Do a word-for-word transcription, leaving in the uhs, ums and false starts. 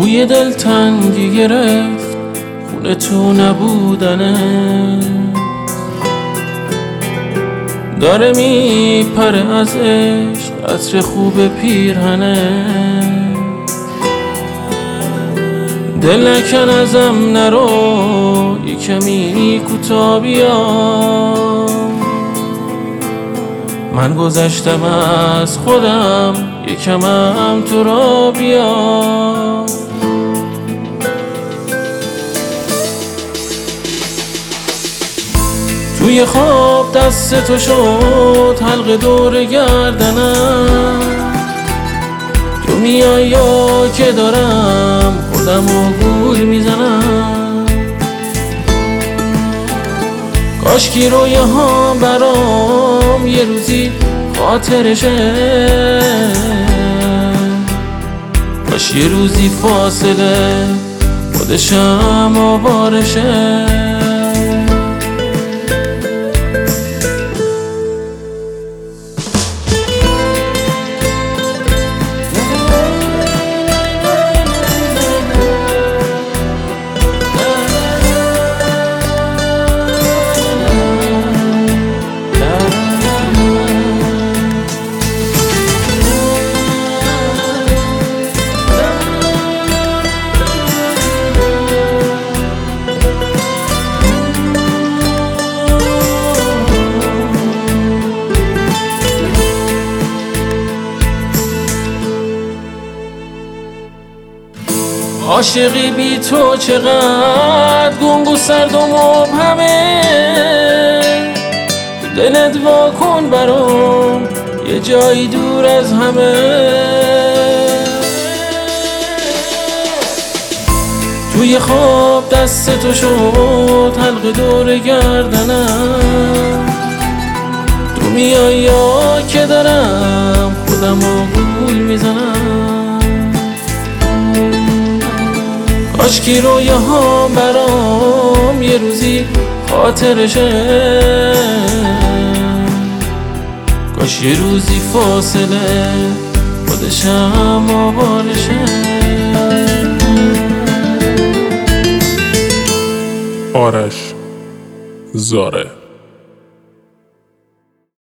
توی دل تنگی گرفت خونه تو نبودنه، داره میپره از عشق عطر خوب پیرهنه. دل نکن ازم نرو، یه کمی کوتا بیا، من گذشتم از خودم، یکمم تو را بیا. توی خواب دست تو شد حلقه دور گردنم، تو میای یا که دارم خودم و گول میزنم. کاشکی رویه ها برام یه روزی خاطرشه، کاش یه روزی فاصله خودشم آوارشه. عاشقی بی تو چقدر گنگ و سرد و مبهمه، دلت وا کن برام یه جایی دور از همه. توی خواب دست تو شد حلقه دور گردنم، تو میای یا که دارم خودم و گول میزنم. کاشکی رویه ها برام یه روزی خاطرشه، کاش یه روزی فاصله خودشم آوارشه. آرش زاره.